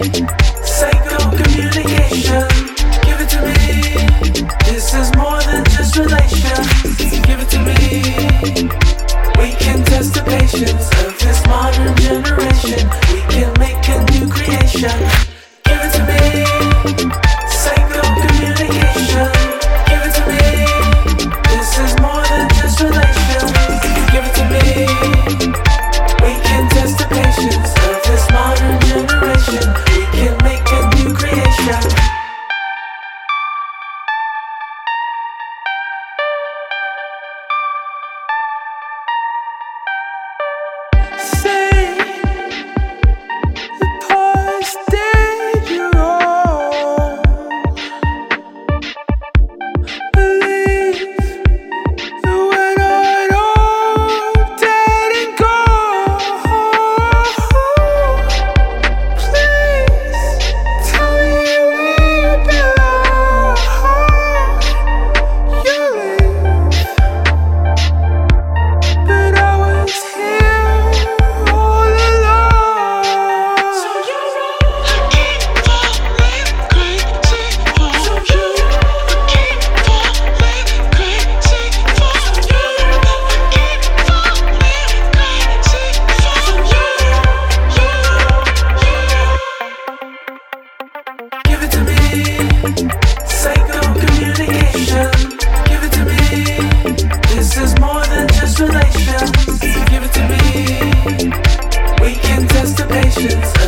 Psycho communication. Give it to me. This is more than just relations. Give it to me. We can test the patience of this modern generation. We can make a new creation. Give it to me. Psycho communication. Give it to me. This is more than just relations. Give it to me. We can test the patience of this modern generation. We can make a new creation. Say the past did you wrong. Believe that when I all dead and gone, please tell me where you belong. You leave, but I was here all along. So you're wrong. I keep falling crazy for you. I keep falling crazy for you. I keep falling crazy for you. Give it to me. Psycho communication. Give it to me. This is more than just relations. Give it to me. We can test the patience